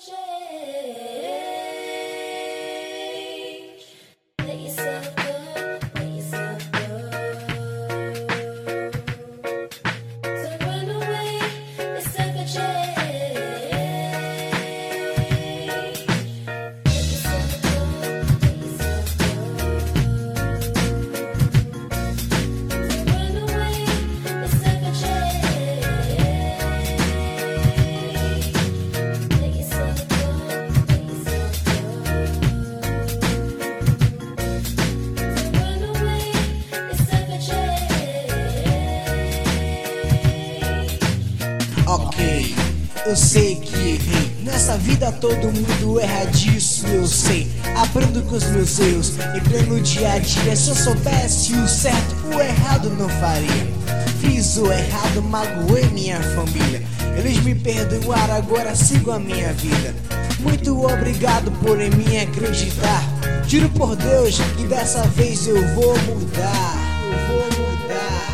Ok, eu sei que errei. Nessa vida todo mundo erra disso, eu sei. Aprendo com os meus erros e pleno dia a dia. Se eu soubesse o certo, o errado não faria. Fiz o errado, magoei minha família. Eles me perdoaram, agora sigo a minha vida. Muito obrigado por em mim acreditar. Juro por Deus que dessa vez eu vou mudar. Eu vou mudar.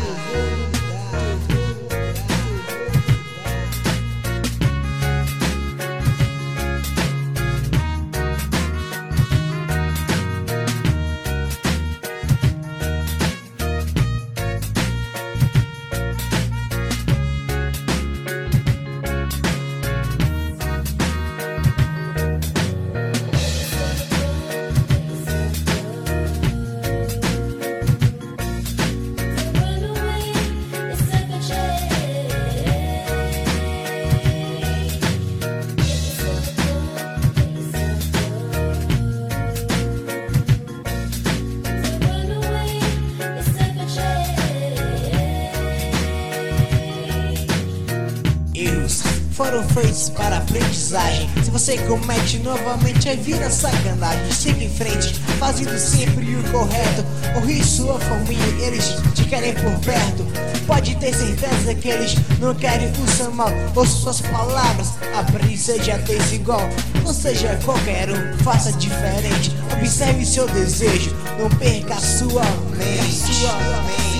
Foram feitos para aprendizagem. Se você comete novamente, aí vira sacanagem. Siga em frente, fazendo sempre o correto. Honre sua família, eles te querem por perto. Pode ter certeza que eles não querem o seu mal. Ouça suas palavras, aprende, seja desigual. Não seja qualquer um, faça diferente. Observe seu desejo, não perca sua mente.